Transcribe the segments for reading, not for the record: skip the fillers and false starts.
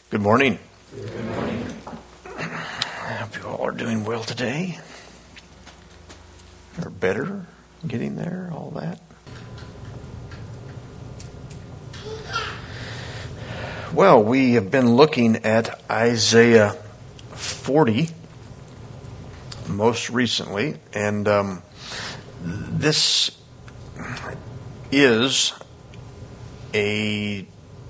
Good morning. Good morning. I hope you all are doing well today. Or better, getting there, all that. Well, we have been looking at Isaiah 40 most recently, and this is a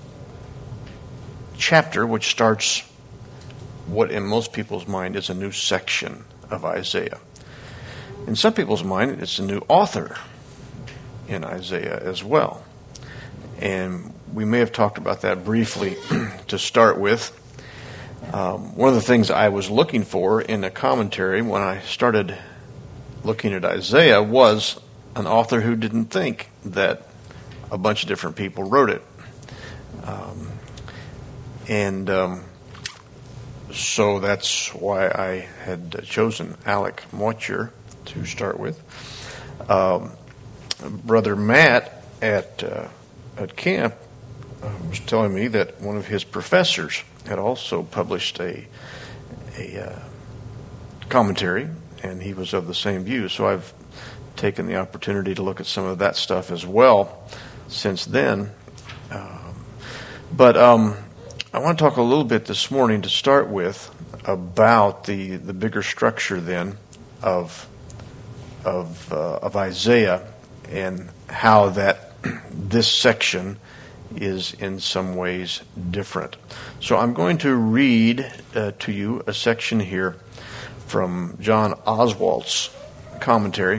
chapter which starts what in most people's mind is a new section of Isaiah. In some people's mind, it's a new author in Isaiah as well. And we may have talked about that briefly to start with. One of the things I was looking for in a commentary when I started looking at Isaiah was an author who didn't think that a bunch of different people wrote it. So that's why I had chosen Alec Motyer to start with. Brother Matt at camp was telling me that one of his professors had also published a commentary, and he was of the same view. So I've taken the opportunity to look at some of that stuff as well since then. But I want to talk a little bit this morning to start with about the bigger structure then of Isaiah and how that this section is in some ways different. So I'm going to read to you a section here from John Oswalt's commentary.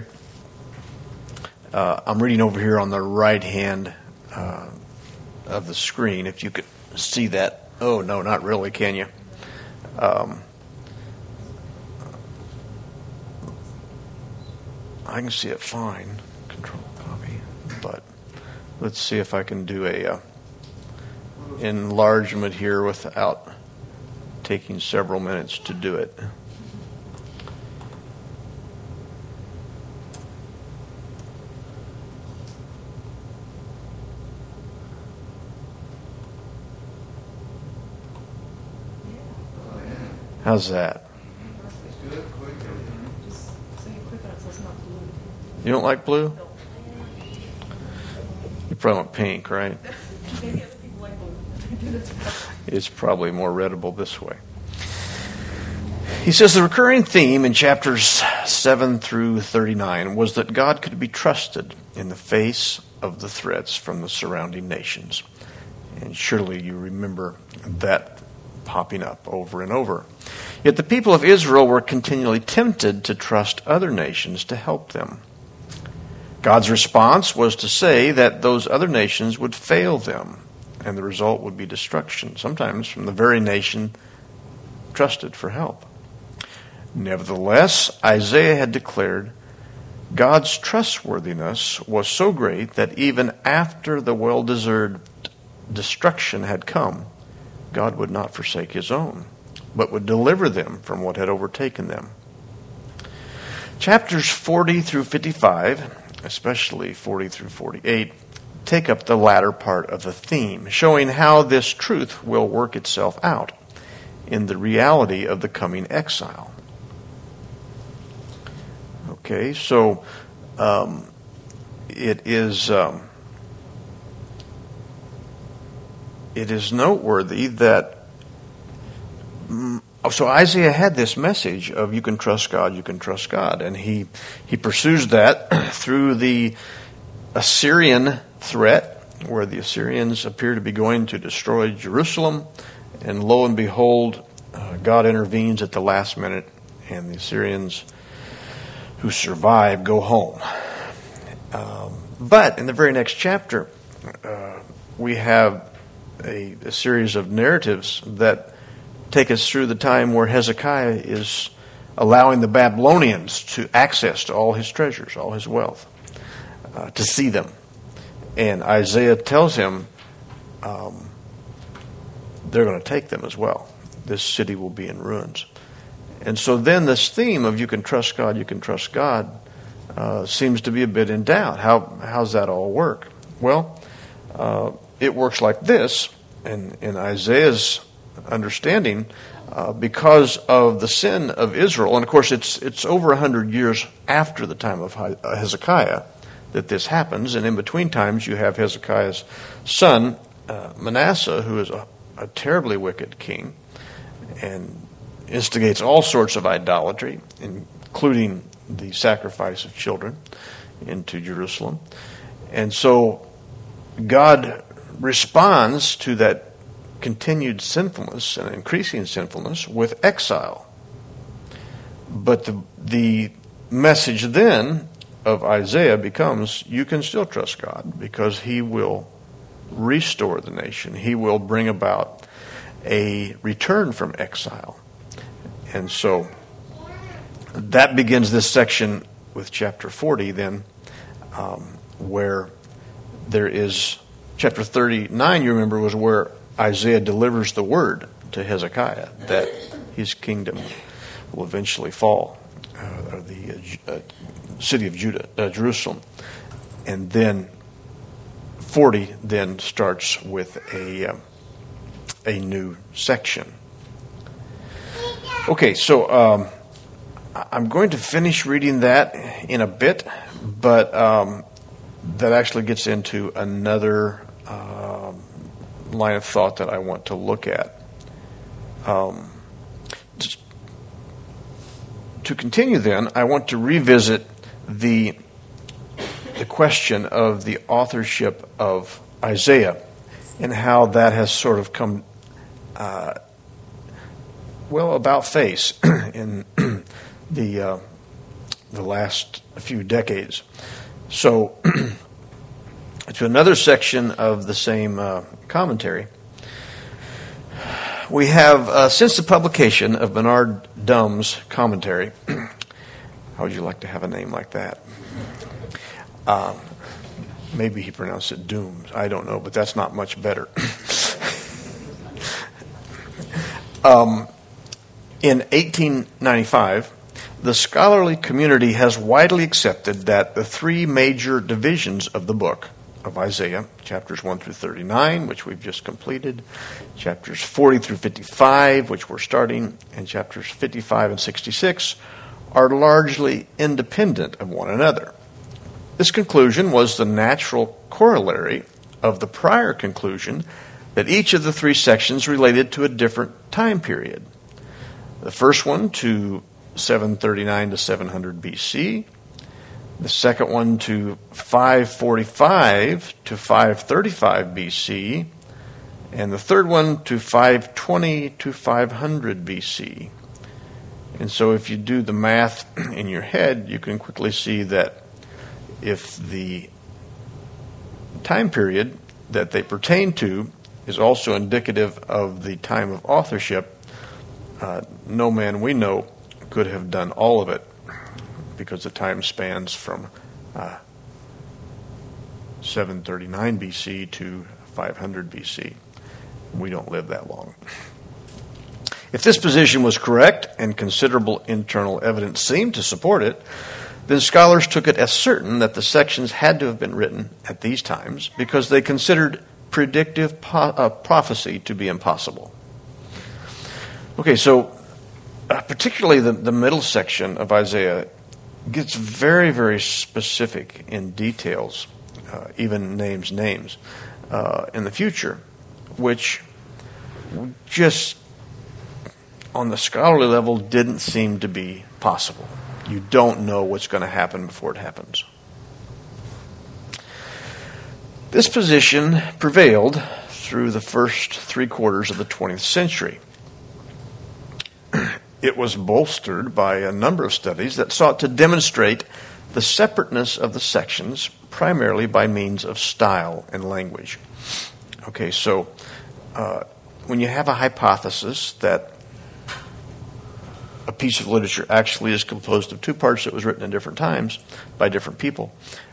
I'm reading over here on the right hand of the screen, if you could see that. Oh, no, not really, can you? I can see it fine. Control copy. But let's see if I can do a enlargement here without taking several minutes to do it. How's that? You don't like blue? You probably want pink, right? It's probably more readable this way. He says the recurring theme in chapters 7 through 39 was that God could be trusted in the face of the threats from the surrounding nations. And surely you remember that popping up over and over. Yet the people of Israel were continually tempted to trust other nations to help them. God's response was to say that those other nations would fail them, and the result would be destruction, sometimes from the very nation trusted for help. Nevertheless, Isaiah had declared God's trustworthiness was so great that even after the well-deserved destruction had come, God would not forsake his own, but would deliver them from what had overtaken them. Chapters 40 through 55, especially 40 through 48, take up the latter part of the theme, showing how this truth will work itself out in the reality of the coming exile. Okay, so it is noteworthy that so Isaiah had this message of you can trust God, and he pursues that through the Assyrian threat, where the Assyrians appear to be going to destroy Jerusalem, and lo and behold, God intervenes at the last minute, and the Assyrians who survive go home. But in the very next chapter, we have a series of narratives that take us through the time where Hezekiah is allowing the Babylonians to access to all his treasures, all his wealth, to see them. And Isaiah tells him they're going to take them as well. This city will be in ruins. And so then this theme of you can trust God, seems to be a bit in doubt. How's that all work? Well, it works like this. In Isaiah's understanding because of the sin of Israel. And of course, it's over 100 years after the time of Hezekiah that this happens. And in between times, you have Hezekiah's son, Manasseh, who is a terribly wicked king and instigates all sorts of idolatry, including the sacrifice of children into Jerusalem. And so God responds to that continued sinfulness and increasing sinfulness with exile. But the message then of Isaiah becomes, you can still trust God because he will restore the nation. He will bring about a return from exile. And so that begins this section with chapter 40 then, where there is, chapter 39, you remember, was where Isaiah delivers the word to Hezekiah that his kingdom will eventually fall, or the city of Jerusalem. And then 40 then starts with a new section. Okay, so I'm going to finish reading that in a bit, but that actually gets into another line of thought that I want to look at. To continue then, I want to revisit the question of the authorship of Isaiah and how that has sort of come about face in the last few decades. So, to another section of the same commentary, we have, since the publication of Bernard Dumm's commentary, how would you like to have a name like that? Maybe he pronounced it Dooms. I don't know, but that's not much better. In 1895, the scholarly community has widely accepted that the three major divisions of the book of Isaiah, chapters 1 through 39, which we've just completed, chapters 40 through 55, which we're starting, and chapters 55 and 66, are largely independent of one another. This conclusion was the natural corollary of the prior conclusion that each of the three sections related to a different time period. The first one to 739 to 700 BC, the second one to 545 to 535 BC, and the third one to 520 to 500 BC. And so if you do the math in your head, you can quickly see that if the time period that they pertain to is also indicative of the time of authorship, no man we know could have done all of it, because the time spans from 739 BC to 500 BC. We don't live that long. If this position was correct, and considerable internal evidence seemed to support it, then scholars took it as certain that the sections had to have been written at these times because they considered predictive prophecy to be impossible. Okay, so particularly the middle section of Isaiah gets very, very specific in details, even names in the future, which just on the scholarly level didn't seem to be possible. You don't know what's going to happen before it happens. This position prevailed through the first 3/4 of the 20th century. It was bolstered by a number of studies that sought to demonstrate the separateness of the sections, primarily by means of style and language. Okay, so when you have a hypothesis that a piece of literature actually is composed of two parts that was written in different times by different people,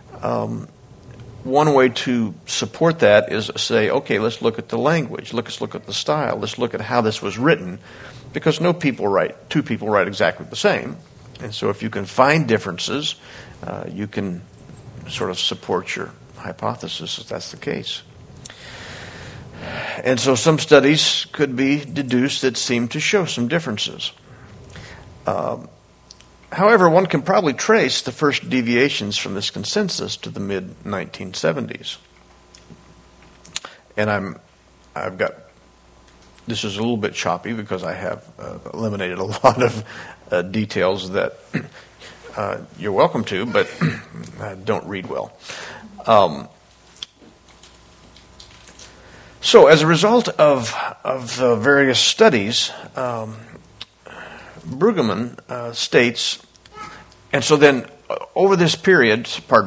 one way to support that is to say, okay, let's look at the language, let's look at the style, let's look at how this was written, because two people write exactly the same. And so if you can find differences, you can sort of support your hypothesis if that's the case. And so some studies could be deduced that seem to show some differences. However, one can probably trace the first deviations from this consensus to the mid-1970s. And this is a little bit choppy because I have eliminated a lot of details that you're welcome to, but don't read well. So as a result of various studies, Brueggemann states, and so then over this period,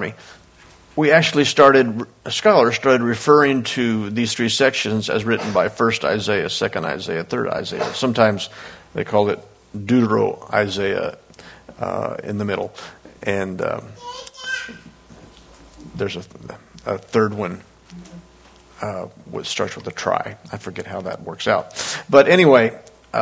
scholars started referring to these three sections as written by 1st Isaiah, 2nd Isaiah, 3rd Isaiah. Sometimes they call it Deutero-Isaiah in the middle. And there's a third one which starts with a try. I forget how that works out. But anyway,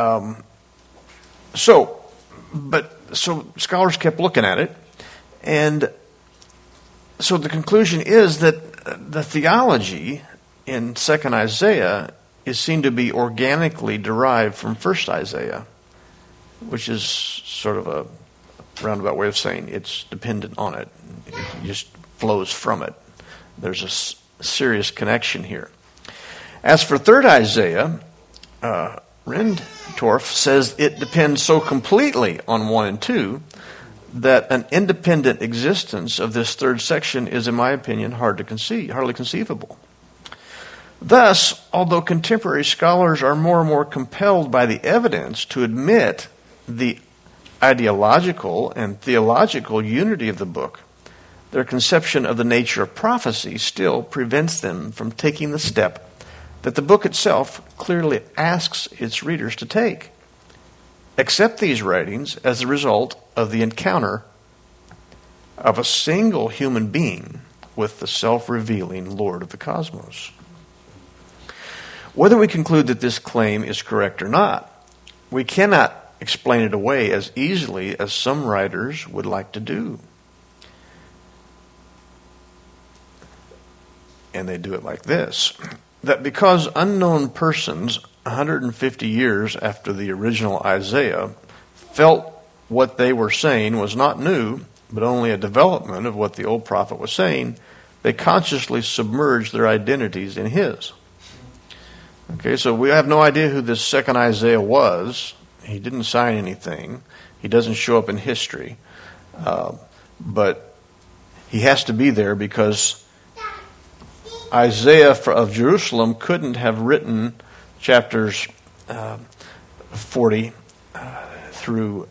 so scholars kept looking at it, and so the conclusion is that the theology in 2nd Isaiah is seen to be organically derived from 1st Isaiah, which is sort of a roundabout way of saying it's dependent on it. It just flows from it. There's a serious connection here. As for 3rd Isaiah, Rendtorff says it depends so completely on 1 and 2 that an independent existence of this third section is, in my opinion, hardly conceivable. Thus, although contemporary scholars are more and more compelled by the evidence to admit the ideological and theological unity of the book, their conception of the nature of prophecy still prevents them from taking the step that the book itself clearly asks its readers to take. Accept these writings as the result of the encounter of a single human being with the self-revealing Lord of the cosmos. Whether we conclude that this claim is correct or not, we cannot explain it away as easily as some writers would like to do. And they do it like this: that because unknown persons 150 years after the original Isaiah felt what they were saying was not new, but only a development of what the old prophet was saying, they consciously submerged their identities in his. Okay, so we have no idea who this second Isaiah was. He didn't sign anything. He doesn't show up in history. But he has to be there because Isaiah of Jerusalem couldn't have written chapters 40 through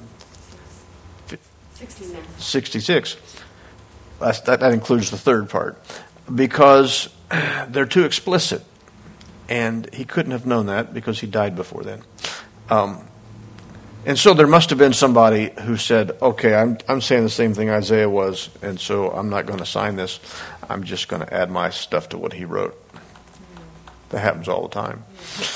66. That includes the third part, because they're too explicit. And he couldn't have known that because he died before then. And so there must have been somebody who said, okay, I'm saying the same thing Isaiah was, and so I'm not going to sign this. I'm just going to add my stuff to what he wrote. That happens all the time.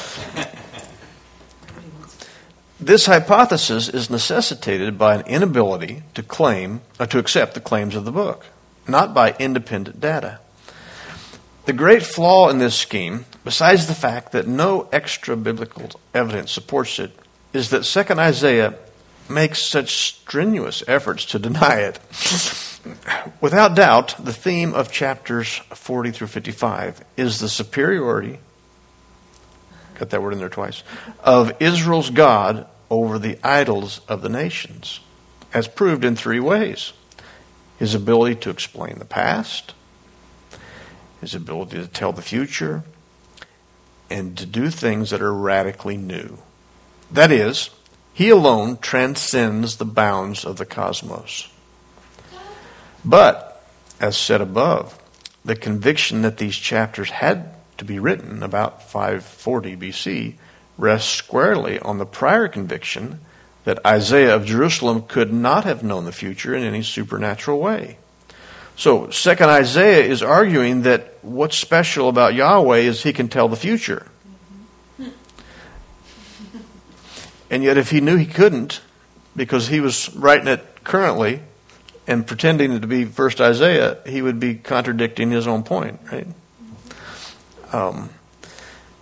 This hypothesis is necessitated by an inability to accept the claims of the book, not by independent data. The great flaw in this scheme, besides the fact that no extra biblical evidence supports it, is that 2nd Isaiah makes such strenuous efforts to deny it. Without doubt, the theme of chapters 40 through 55 is the superiority, got that word in there twice, of Israel's God over the idols of the nations, as proved in three ways: his ability to explain the past, his ability to tell the future, and to do things that are radically new. That is, he alone transcends the bounds of the cosmos. But, as said above, the conviction that these chapters had to be written about 540 BC rests squarely on the prior conviction that Isaiah of Jerusalem could not have known the future in any supernatural way. So, 2nd Isaiah is arguing that what's special about Yahweh is he can tell the future. And yet if he knew he couldn't, because he was writing it currently and pretending to be 1st Isaiah, he would be contradicting his own point, right?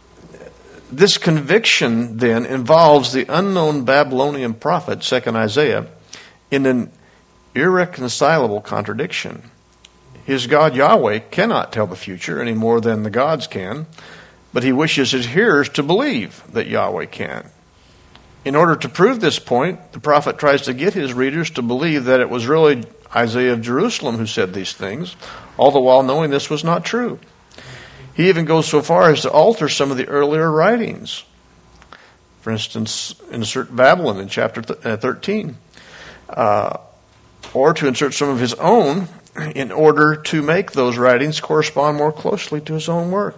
This conviction then involves the unknown Babylonian prophet, 2nd Isaiah, in an irreconcilable contradiction. His God Yahweh cannot tell the future any more than the gods can, but he wishes his hearers to believe that Yahweh can. In order to prove this point, the prophet tries to get his readers to believe that it was really Isaiah of Jerusalem who said these things, all the while knowing this was not true. He even goes so far as to alter some of the earlier writings. For instance, insert Babylon in chapter 13, or to insert some of his own in order to make those writings correspond more closely to his own work.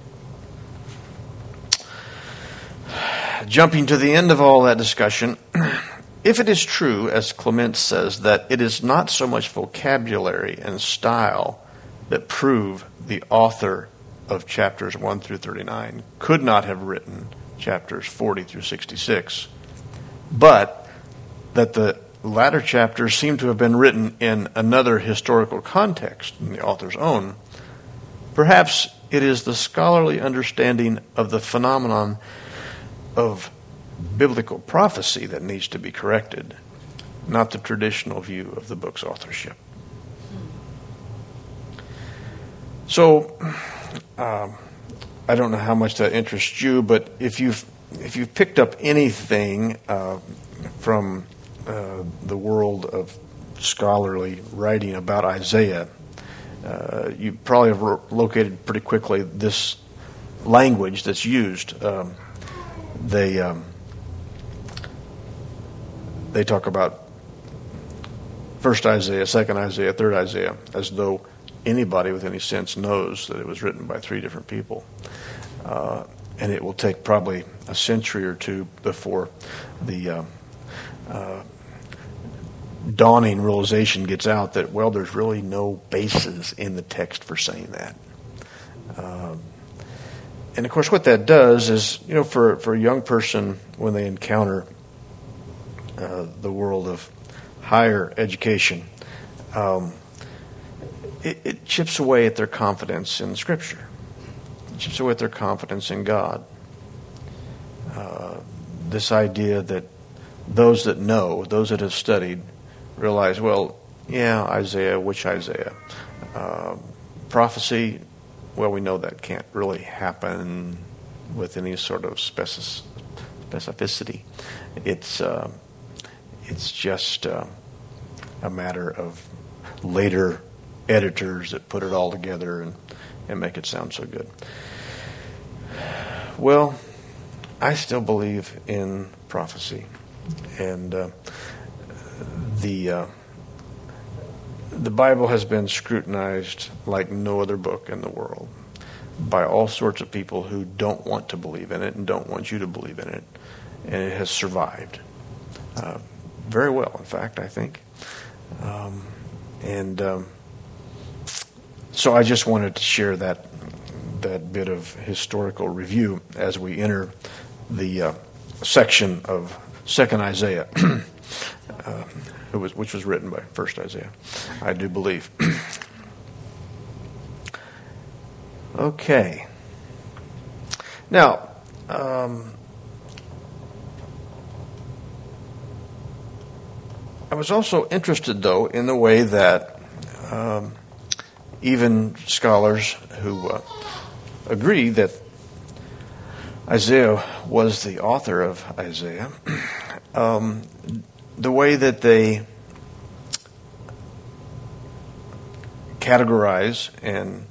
Jumping to the end of all that discussion, if it is true, as Clement says, that it is not so much vocabulary and style that prove the author of chapters 1 through 39 could not have written chapters 40 through 66, but that the latter chapters seem to have been written in another historical context than the author's own, perhaps it is the scholarly understanding of the phenomenon of biblical prophecy that needs to be corrected, not the traditional view of the book's authorship. So, I don't know how much that interests you, but if you've picked up anything from the world of scholarly writing about Isaiah, you probably have located pretty quickly this language that's used. They talk about 1st Isaiah, 2nd Isaiah, 3rd Isaiah, as though anybody with any sense knows that it was written by 3 different people. And it will take probably a century or two before the dawning realization gets out that, well, there's really no basis in the text for saying that. And of course, what that does is, for a young person, when they encounter the world of higher education, it chips away at their confidence in Scripture. It chips away at their confidence in God. This idea that those that know, those that have studied, realize, well, yeah, Isaiah, which Isaiah? Prophecy, well, we know that can't really happen with any sort of specificity. It's just a matter of later editors that put it all together and make it sound so good. Well, I still believe in prophecy, and the Bible has been scrutinized like no other book in the world by all sorts of people who don't want to believe in it and don't want you to believe in it, and it has survived very well, in fact, I think. So I just wanted to share that bit of historical review as we enter the section of 2nd Isaiah, which was written by 1st Isaiah, I do believe. Okay. Now, I was also interested, though, in the way that even scholars who agree that Isaiah was the author of Isaiah, the way that they categorize and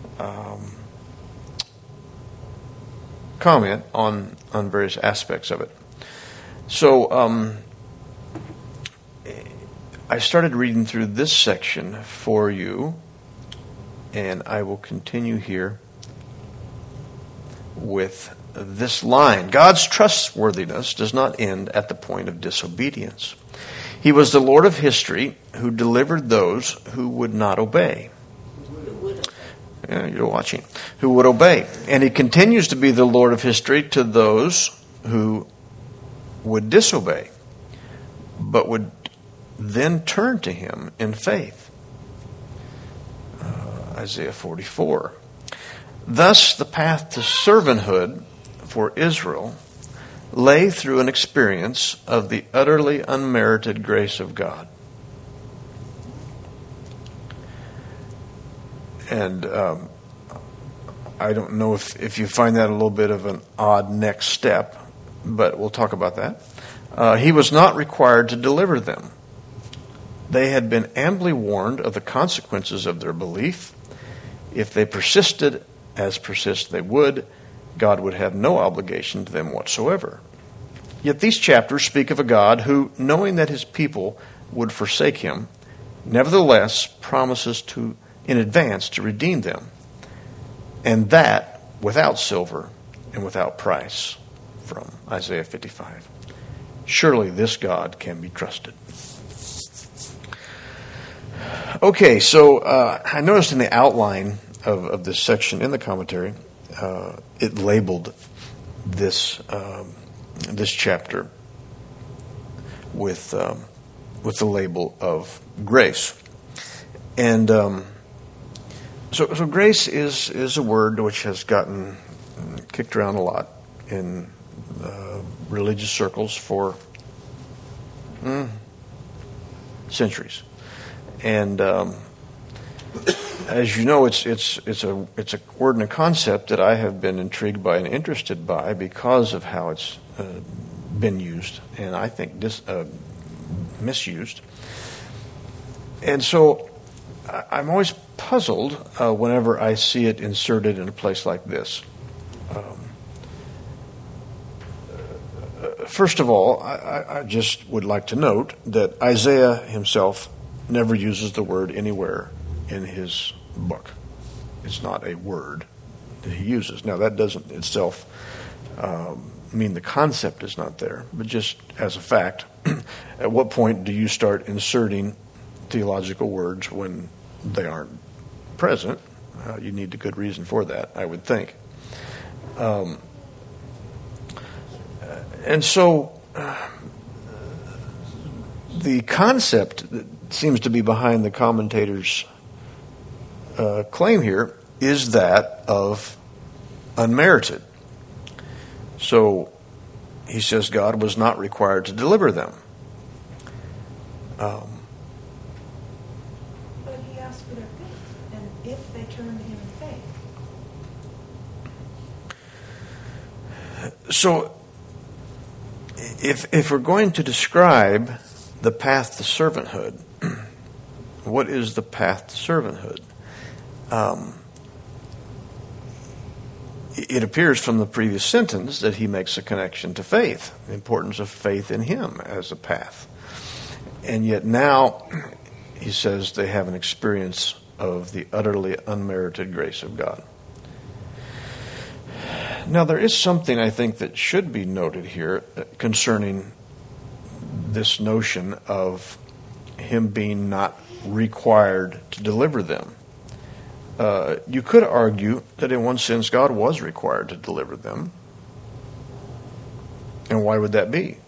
comment on various aspects of it. So I started reading through this section for you, and I will continue here with this line. God's trustworthiness does not end at the point of disobedience. He was the Lord of history who delivered those who would not obey. Yeah, you're watching. Who would obey. And he continues to be the Lord of history to those who would disobey, but would then turn to him in faith. Isaiah 44. Thus the path to servanthood for Israel lay through an experience of the utterly unmerited grace of God. And I don't know if you find that a little bit of an odd next step, but we'll talk about that. He was not required to deliver them. They had been amply warned of the consequences of their belief. If they persisted, as persist they would, God would have no obligation to them whatsoever. Yet these chapters speak of a God who, knowing that his people would forsake him, nevertheless promises in advance to redeem them, and that without silver and without price, from Isaiah 55. Surely this God can be trusted. Okay, so I noticed in the outline of this section in the commentary, it labeled this chapter with the label of grace, and so grace is a word which has gotten kicked around a lot in religious circles for centuries, and as you know, it's a word and a concept that I have been intrigued by and interested by because of how it's been used, and I think misused. And so I'm always puzzled whenever I see it inserted in a place like this. First of all, I just would like to note that Isaiah himself never uses the word anywhere in his book. It's not a word that he uses. Now, that doesn't itself mean the concept is not there, but just as a fact, at what point do you start inserting theological words when they aren't present? You need a good reason for that, I would think. And so the concept that seems to be behind the commentator's claim here is that of unmerited. So he says God was not required to deliver them. But he asked for their faith, and if they turned to him in faith. So if we're going to describe the path to servanthood, what is the path to servanthood? It appears from the previous sentence that he makes a connection to faith, the importance of faith in him as a path. And yet now he says they have an experience of the utterly unmerited grace of God. Now there is something I think that should be noted here concerning this notion of him being not required to deliver them. You could argue that in one sense God was required to deliver them. And why would that be?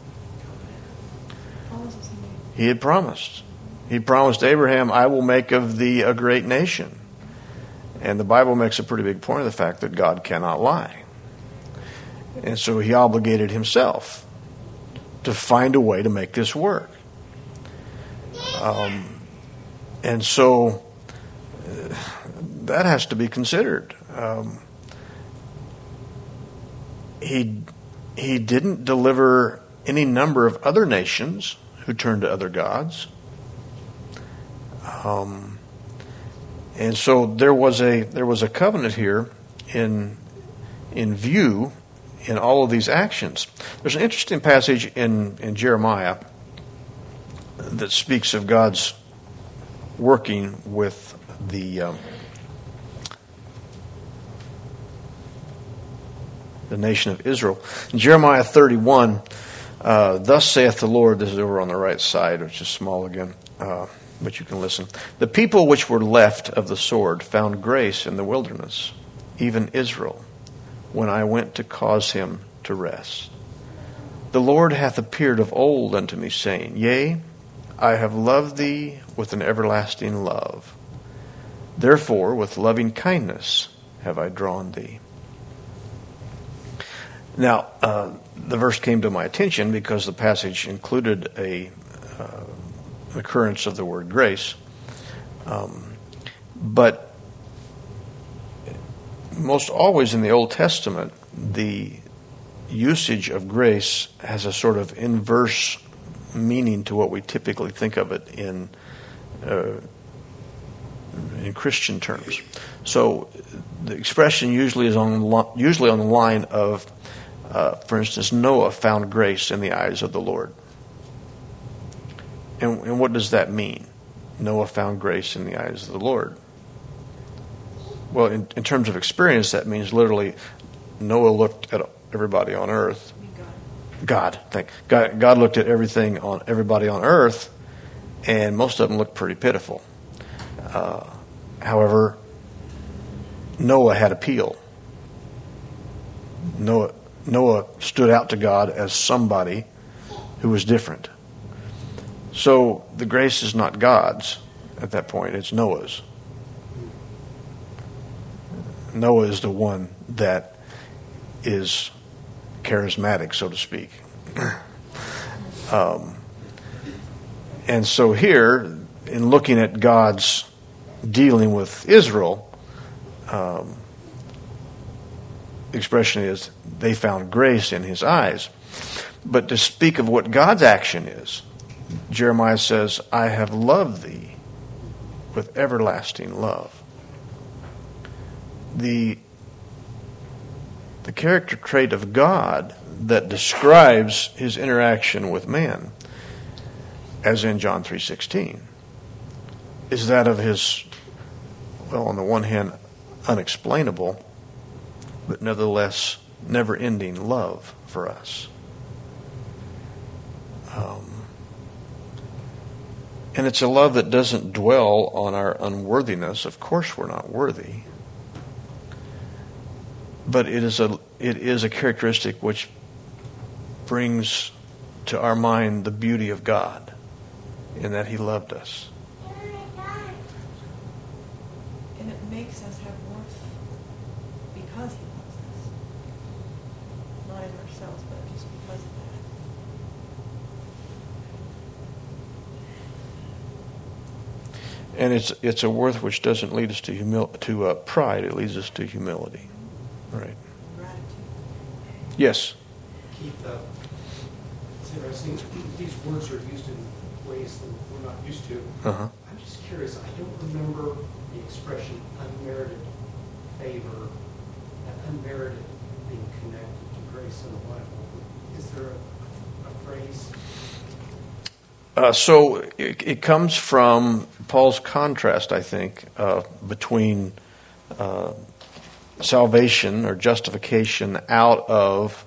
He had promised. He promised Abraham, I will make of thee a great nation. And the Bible makes a pretty big point of the fact that God cannot lie. And so he obligated himself to find a way to make this work. And so that has to be considered. He didn't deliver any number of other nations who turned to other gods. And so there was a covenant here in view in all of these actions. There's an interesting passage in Jeremiah that speaks of God's working with the nation of Israel. In Jeremiah 31, thus saith the Lord, this is over on the right side, which is small again, but you can listen. The people which were left of the sword found grace in the wilderness, even Israel, when I went to cause him to rest. The Lord hath appeared of old unto me, saying, Yea, I have loved thee with an everlasting love. Therefore, with loving kindness have I drawn thee. Now, the verse came to my attention because the passage included an occurrence of the word grace. But most always in the Old Testament, the usage of grace has a sort of inverse meaning to what we typically think of it in Christian terms. So the expression usually is on the line of, for instance, Noah found grace in the eyes of the Lord. And what does that mean? Noah found grace in the eyes of the Lord. Well, in terms of experience, that means literally Noah looked at everybody on earth. God looked at everybody on earth, and most of them looked pretty pitiful. However, Noah had appeal. Noah stood out to God as somebody who was different. So the grace is not God's at that point, it's Noah's. Noah is the one that is charismatic, so to speak. And so here, in looking at God's dealing with Israel, the expression is they found grace in his eyes. But to speak of what God's action is, Jeremiah says, I have loved thee with everlasting love. The character trait of God that describes his interaction with man, as in John 3:16, is that of his, well, on the one hand, unexplainable, but nevertheless never-ending love for us. And it's a love that doesn't dwell on our unworthiness. Of course we're not worthy. But it is a characteristic which brings to our mind the beauty of God in that he loved us. And it makes us have worth because he loves us. Not in ourselves, but just because of that. And it's a worth which doesn't lead us to pride. It leads us to humility. Right. Gratitude. Yes. Keith, it's interesting. These words are used in ways that we're not used to. Uh-huh. I'm just curious. I don't remember the expression unmerited favor, and unmerited being connected to grace in the Bible. Is there a phrase? So it comes from Paul's contrast, I think, between salvation or justification out of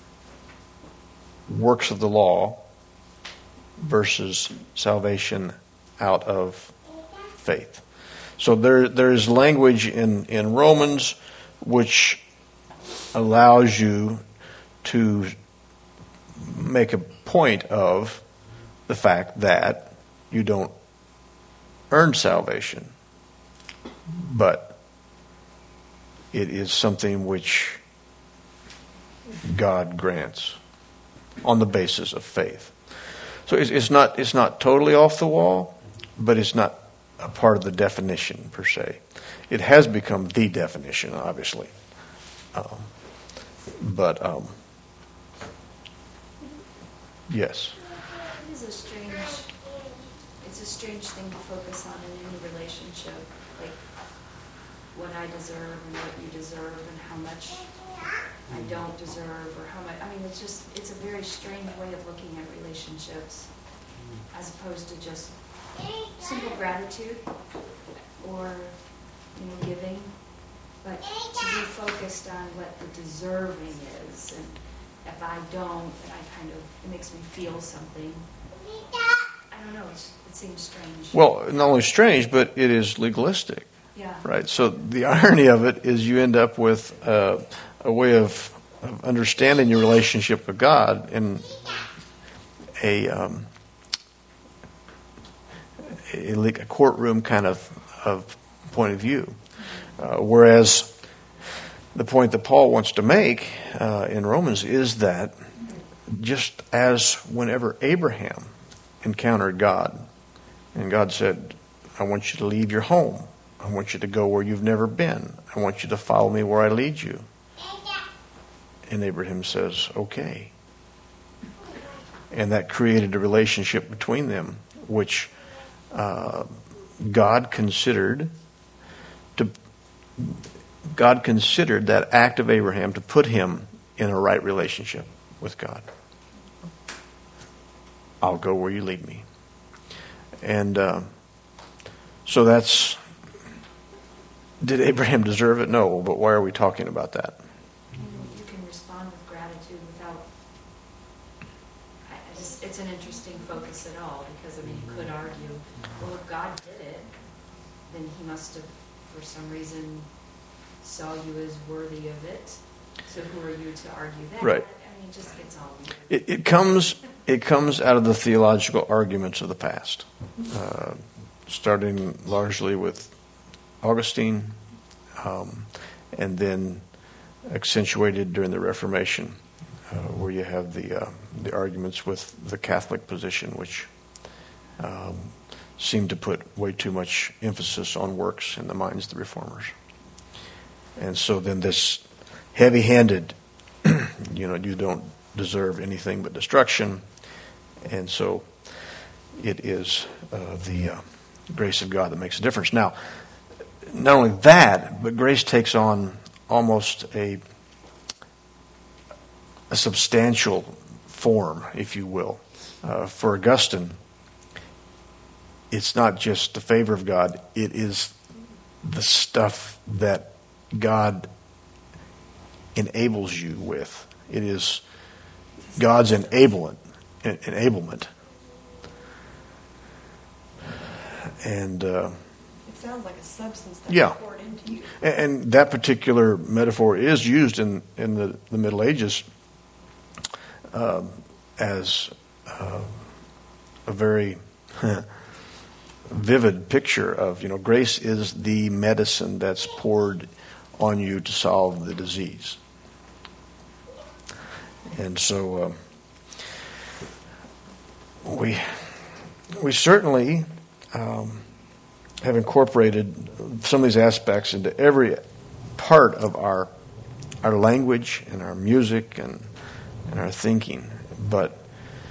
works of the law versus salvation out of faith. So there is language in Romans which allows you to make a point of the fact that you don't earn salvation, but it is something which God grants on the basis of faith. So it's not totally off the wall, but it's not a part of the definition per se. It has become the definition, obviously, but yes. It's a strange thing to focus on in any relationship, like what I deserve and what you deserve and how much I don't deserve or how much. I mean, it's a very strange way of looking at relationships as opposed to just simple gratitude or, giving, but to be focused on what the deserving is, and if I don't, then it makes me feel something. I don't know, it seems strange. Well, not only strange, but it is legalistic. Yeah. Right. So the irony of it is you end up with a way of understanding your relationship with God in a courtroom kind of point of view. Whereas the point that Paul wants to make in Romans is that just as whenever Abraham encountered God, and God said, I want you to leave your home. I want you to go where you've never been. I want you to follow me where I lead you. And Abraham says, okay. And that created a relationship between them, which God considered that act of Abraham to put him in a right relationship with God. I'll go where you lead me. And so that's, did Abraham deserve it? No, but why are we talking about that? You can respond with gratitude without, it's an interesting focus at all, because, I mean, you could argue, well, if God did it, then he must have, for some reason, saw you as worthy of it. So who are you to argue that? Right. I mean, it just gets all weird. It comes out of the theological arguments of the past, starting largely with Augustine, and then accentuated during the Reformation, where you have the arguments with the Catholic position, which seemed to put way too much emphasis on works in the minds of the Reformers. And so then this heavy-handed, you don't deserve anything but destruction. And so it is the grace of God that makes a difference. Now, not only that, but grace takes on almost a substantial form, if you will. For Augustine, it's not just the favor of God, it is the stuff that God enables you with. It is God's enablement. And It sounds like a substance that's yeah. poured into you. And that particular metaphor is used in the Middle Ages as a very vivid picture of, grace is the medicine that's poured on you to solve the disease. And so we certainly have incorporated some of these aspects into every part of our language and our music and our thinking. But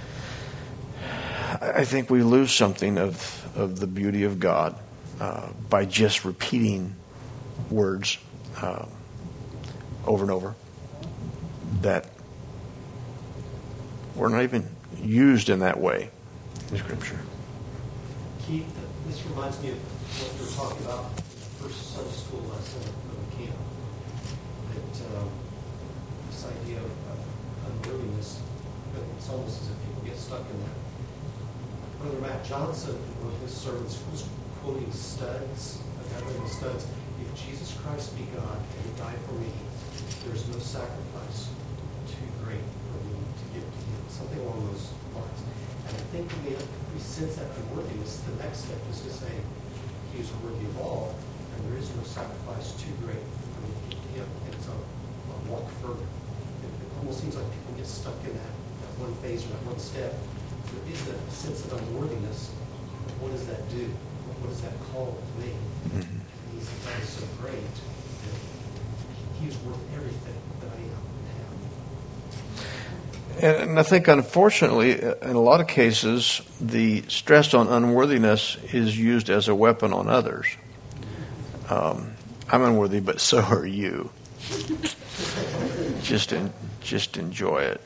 I think we lose something of the beauty of God by just repeating words over and over that were not even used in that way in Scripture. Keith, this reminds me of what we were talking about in the first Sunday school lesson at the camp. That this idea of unwillingness, but it's almost as if people get stuck in that. Brother Matt Johnson, in one of his sermons, was quoting Studs, Studs. If Jesus Christ be God and he died for me, there's no sacrifice too great for me to give to him. Something along those lines. And I think when we sense that unworthiness, the next step is to say, he is worthy of all, and there is no sacrifice too great for me to give to him. And it's a walk further. It almost seems like people get stuck in that one phase or that one step. There is a sense of unworthiness. What does that do? What does that call to me? Mm-hmm. And he's done so great that he is worth everything that I am and have. And I think, unfortunately, in a lot of cases, the stress on unworthiness is used as a weapon on others. I'm unworthy, but so are you. Just enjoy it.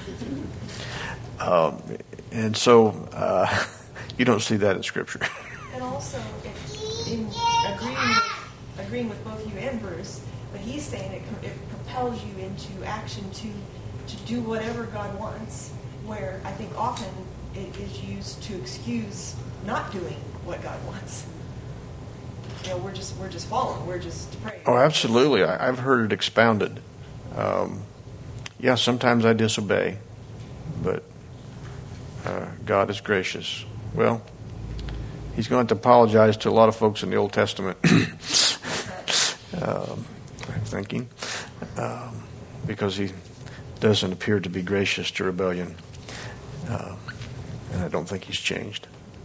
And so you don't see that in Scripture. And also, in agreeing with both you and Bruce, but he's saying it propels you into action to do whatever God wants, where I think often it is used to excuse not doing what God wants. We're just following. We're just praying. Oh, absolutely. I've heard it expounded. Sometimes I disobey, but God is gracious. Well, he's going to apologize to a lot of folks in the Old Testament. I'm thinking. because he doesn't appear to be gracious to rebellion. And I don't think he's changed.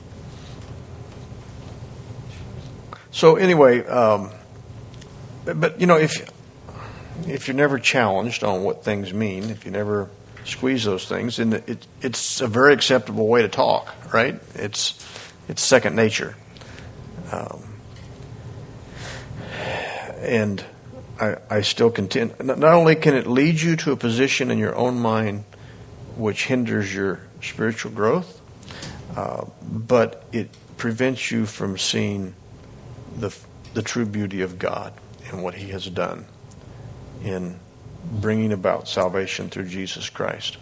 So anyway, but if you're never challenged on what things mean, if you never squeeze those things, then it's a very acceptable way to talk, right? It's second nature. And I still contend, not only can it lead you to a position in your own mind which hinders your spiritual growth, but it prevents you from seeing the true beauty of God and what He has done in bringing about salvation through Jesus Christ.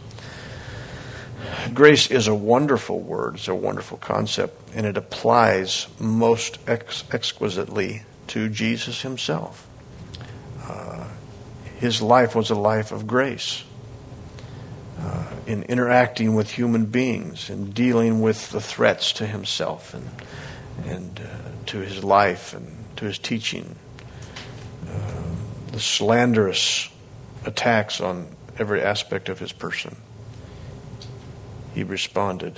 Grace is a wonderful word. It's a wonderful concept, and it applies most exquisitely to Jesus Himself. His life was a life of grace. In interacting with human beings and dealing with the threats to Himself and to His life and to His teaching, the slanderous attacks on every aspect of His person, He responded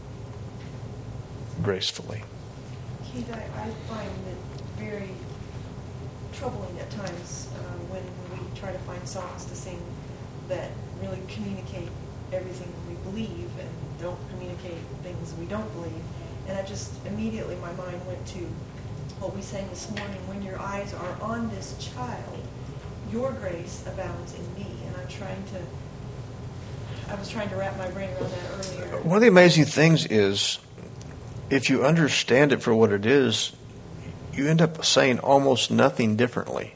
gracefully. Keith, I find it very troubling at times when we try to find songs to sing that really communicate everything we believe and don't communicate things we don't believe. And I just immediately, my mind went to what we sang this morning, when your eyes are on this child, your grace abounds in me. And I was trying to wrap my brain around that earlier. One of the amazing things is, if you understand it for what it is, you end up saying almost nothing differently.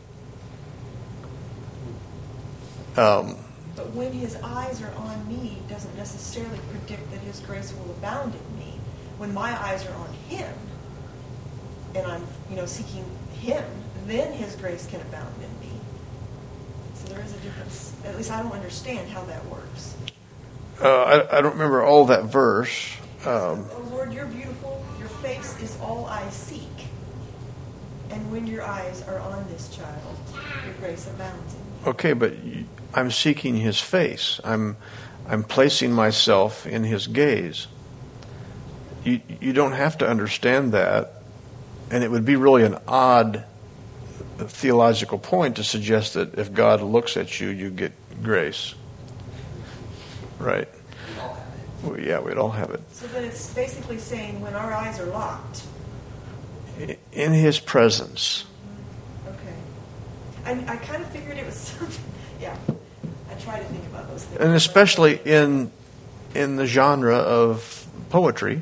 But when His eyes are on me doesn't necessarily predict that His grace will abound in me. When my eyes are on Him, and I'm seeking Him, then His grace can abound in me. So there is a difference. At least I don't understand how that works. I don't remember all that verse. Oh Lord, you're beautiful. Your face is all I seek. And when your eyes are on this child, your grace abounds in me. Okay, but I'm seeking His face. I'm placing myself in His gaze. You don't have to understand that, and it would be really an odd theological point to suggest that if God looks at you, you get grace. Right? Well, yeah, we'd all have it. So then it's basically saying when our eyes are locked. In His presence. Okay. I kind of figured it was something. Yeah. I try to think about those things. And especially in the genre of poetry,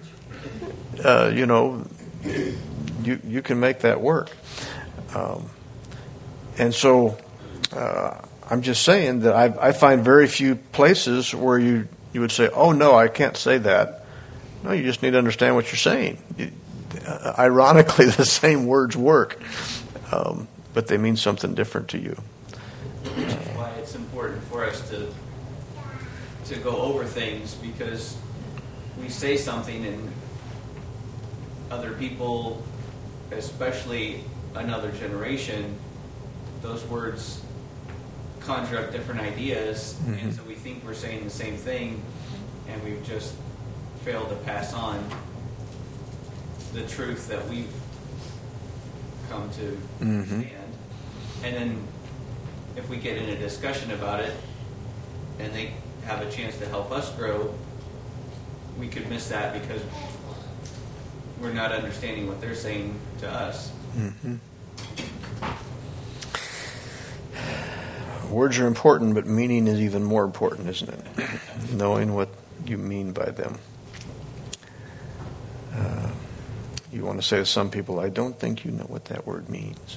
you can make that work. And so I'm just saying that I find very few places where you would say, oh, no, I can't say that. No, you just need to understand what you're saying. Ironically, the same words work, but they mean something different to you. Which is why it's important for us to go over things, because we say something and other people, especially another generation, those words conjure up different ideas, and so we think we're saying the same thing, and we've just failed to pass on the truth that we've come to understand. And then if we get in a discussion about it and they have a chance to help us grow, we could miss that because we're not understanding what they're saying to us. Words are important, but meaning is even more important, isn't it? Knowing what you mean by them. You want to say to some people, I don't think you know what that word means.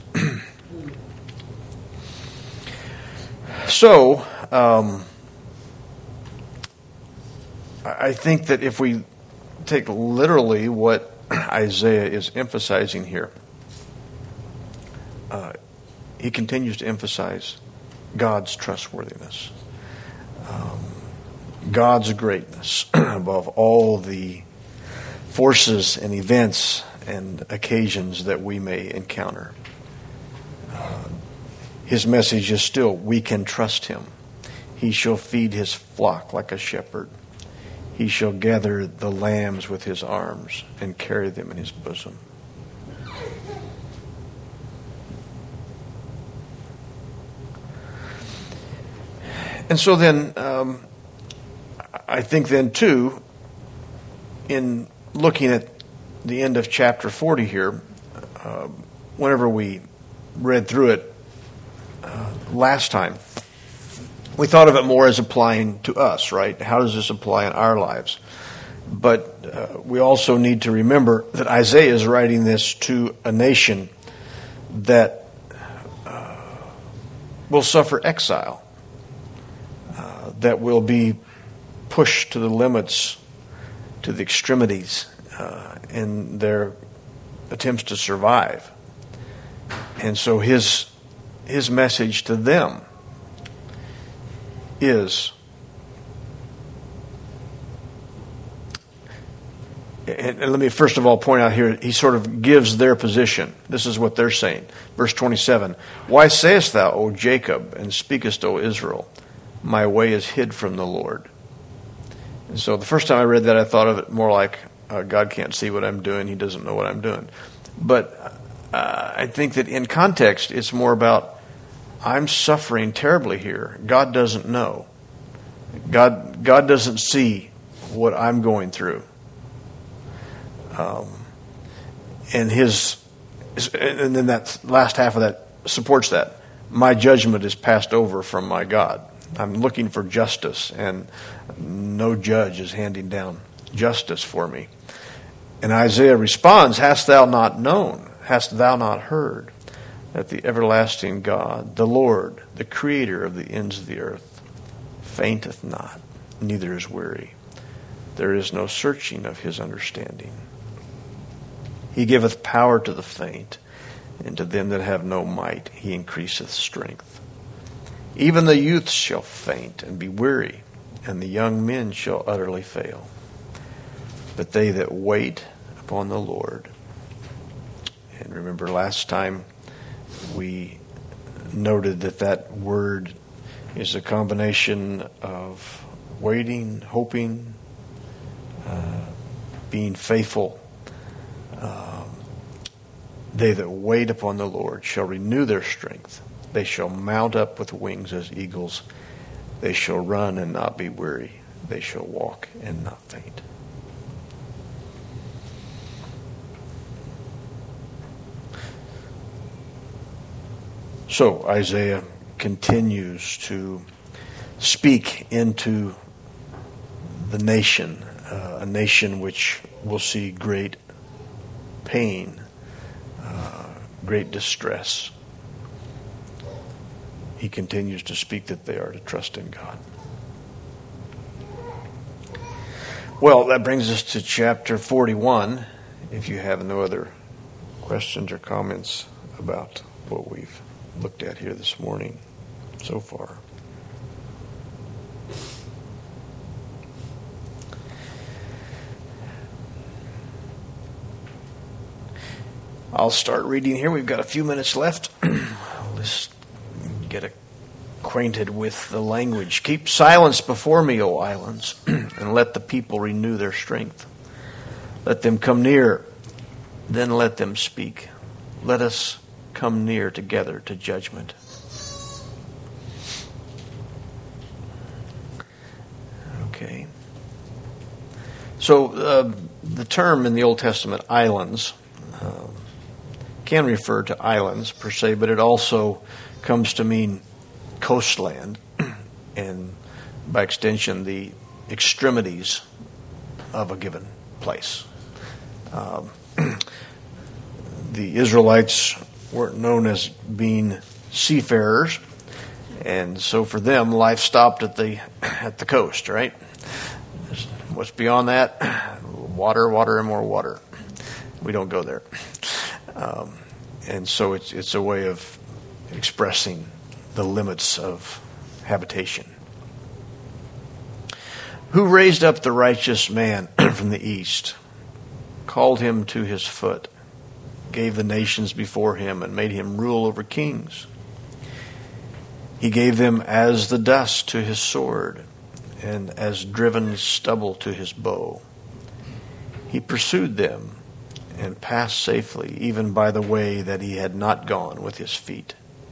So, I think that if we take literally what Isaiah is emphasizing here, he continues to emphasize God's trustworthiness, God's greatness above all the forces and events and occasions that we may encounter. his message is still, we can trust him. He shall feed his flock like a shepherd. He shall gather the lambs with his arms and carry them in his bosom. And so then, I think then too, in looking at the end of chapter 40 here, whenever we read through it last time, we thought of it more as applying to us, right? How does this apply in our lives? But we also need to remember that Isaiah is writing this to a nation that will suffer exile, that will be pushed to the limits, to the extremities in their attempts to survive. And so his message to them is, and let me first of all point out here, he sort of gives their position. This is what they're saying. Verse 27, why sayest thou, O Jacob, and speakest, O Israel, my way is hid from the Lord? And so the first time I read that, I thought of it more like, God can't see what I'm doing, he doesn't know what I'm doing. But I think that in context, it's more about, I'm suffering terribly here. God doesn't know. God doesn't see what I'm going through. And then that last half of that supports that. My judgment is passed over from my God. I'm looking for justice, and no judge is handing down justice for me. And Isaiah responds, hast thou not known? Hast thou not heard that the everlasting God, the Lord, the creator of the ends of the earth, fainteth not, neither is weary? There is no searching of his understanding. He giveth power to the faint, and to them that have no might he increaseth strength. Even the youths shall faint and be weary, and the young men shall utterly fail. But they that wait upon the Lord. And remember last time we noted that word is a combination of waiting, hoping, being faithful. They that wait upon the Lord shall renew their strength. They shall mount up with wings as eagles. They shall run and not be weary. They shall walk and not faint. So Isaiah continues to speak into the nation, a nation which will see great pain, great distress. He continues to speak that they are to trust in God. Well, that brings us to chapter 41. If you have no other questions or comments about what we've looked at here this morning so far. I'll start reading here. We've got a few minutes left. Let's get acquainted with the language. Keep silence before me, O islands, and let the people renew their strength. Let them come near, then let them speak. Let us come near together to judgment. Okay. So the term in the Old Testament, islands, can refer to islands per se, but it also comes to mean coastland and by extension the extremities of a given place. The Israelites weren't known as being seafarers, and so for them life stopped at the coast, right? What's beyond that? Water, water, and more water. We don't go there. And so it's a way of expressing the limits of habitation. Who raised up the righteous man from the east, called him to his foot, gave the nations before him, and made him rule over kings. He gave them as the dust to his sword, and as driven stubble to his bow. He pursued them and passed safely, even by the way that he had not gone with his feet.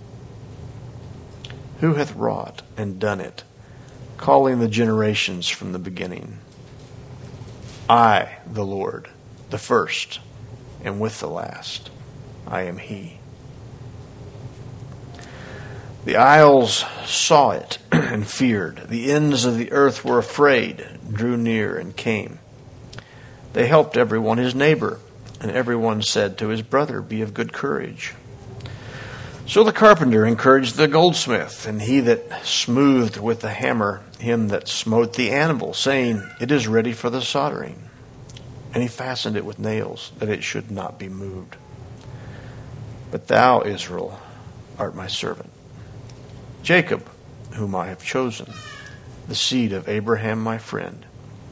Who hath wrought and done it, calling the generations from the beginning? I, the Lord, the first, and with the last, I am he. The isles saw it and feared. The ends of the earth were afraid, drew near and came. They helped everyone his neighbor, and everyone said to his brother, Be of good courage. So the carpenter encouraged the goldsmith, and he that smoothed with the hammer him that smote the anvil, saying, It is ready for the soldering. And he fastened it with nails, that it should not be moved. But thou, Israel, art my servant, Jacob, whom I have chosen, the seed of Abraham my friend.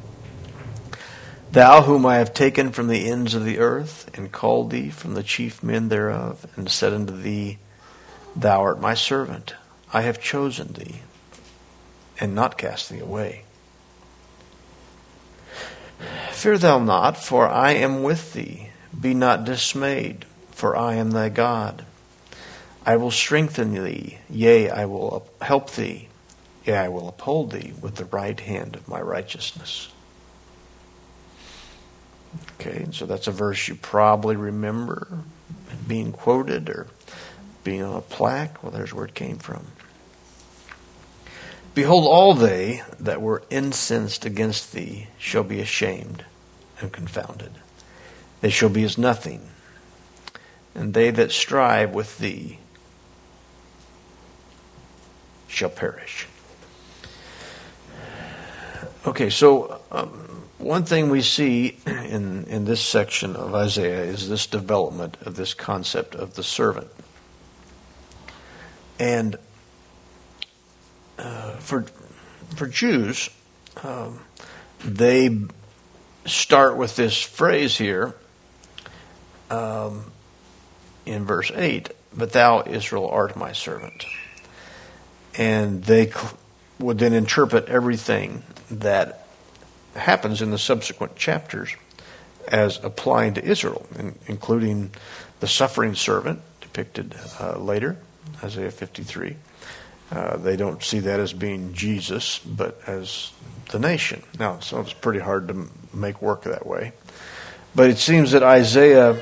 Thou whom I have taken from the ends of the earth, and called thee from the chief men thereof, and said unto thee, Thou art my servant, I have chosen thee, and not cast thee away. Fear thou not, for I am with thee. Be not dismayed, for I am thy God. I will strengthen thee, yea, I will help thee, yea, I will uphold thee with the right hand of my righteousness. Okay, so that's a verse you probably remember being quoted or being on a plaque. Well, there's where it came from. Behold, all they that were incensed against thee shall be ashamed and confounded. They shall be as nothing. And they that strive with thee shall perish. Okay, so one thing we see in this section of Isaiah is this development of this concept of the servant. And for Jews, they start with this phrase here in verse 8, But thou, Israel, art my servant. And they would then interpret everything that happens in the subsequent chapters as applying to Israel, including the suffering servant depicted later, Isaiah 53. They don't see that as being Jesus, but as the nation. Now, so it's pretty hard to make work that way. But it seems that Isaiah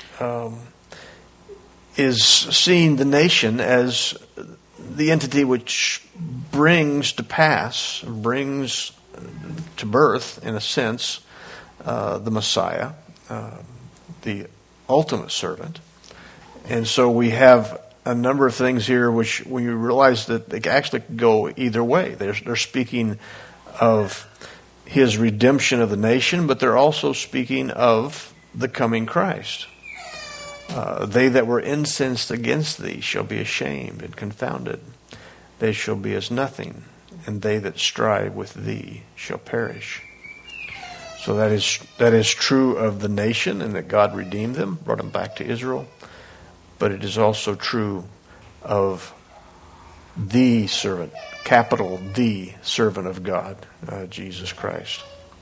is seeing the nation as the entity which brings to pass, brings to birth, in a sense, the Messiah, the ultimate servant. And so we have a number of things here which when you realize that they actually go either way. They're speaking of his redemption of the nation, but they're also speaking of the coming Christ. They that were incensed against thee shall be ashamed and confounded. They shall be as nothing, and they that strive with thee shall perish. So that is true of the nation, and that God redeemed them, brought them back to Israel. But it is also true of the servant, capital the servant of God, Jesus Christ.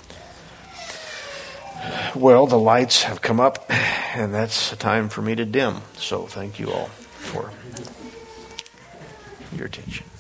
Well, the lights have come up, and that's a time for me to dim. So thank you all for your attention.